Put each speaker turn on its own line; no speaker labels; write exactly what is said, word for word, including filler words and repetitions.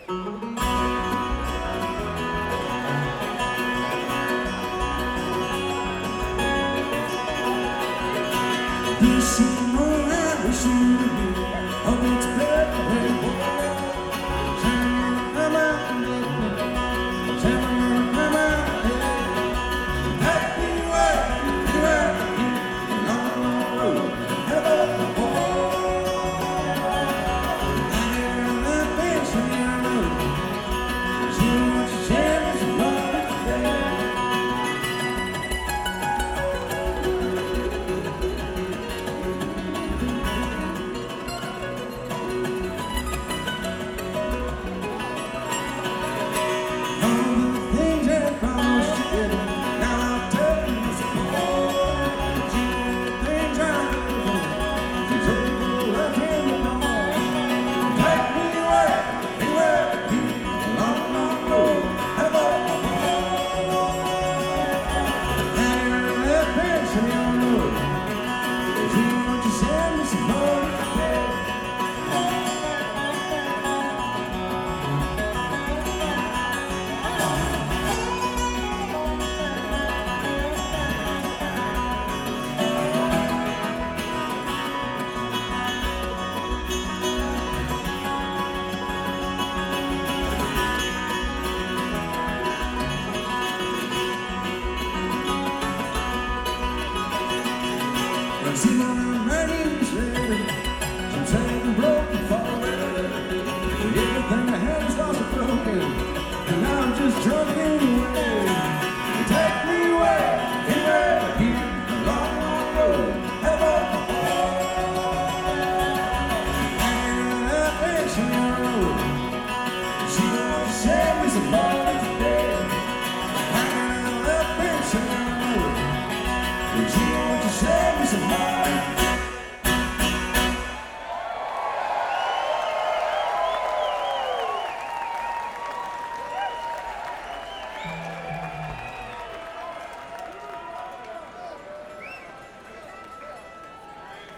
This is more I wish you to be. Oh, it's perfect. Tell me, come on, baby. Tell me, come on, baby. Happy work, work, long, long road. Hello, I hear that face in your road. So much chance of love today. See my writing's ready. Sometimes I'm broken forever. Everything I had is lost and broken, and now I'm just drunk anyway. Take me away, anywhere here, a long, long road. Hello, I ain't that face on your road. She wants to save me some love.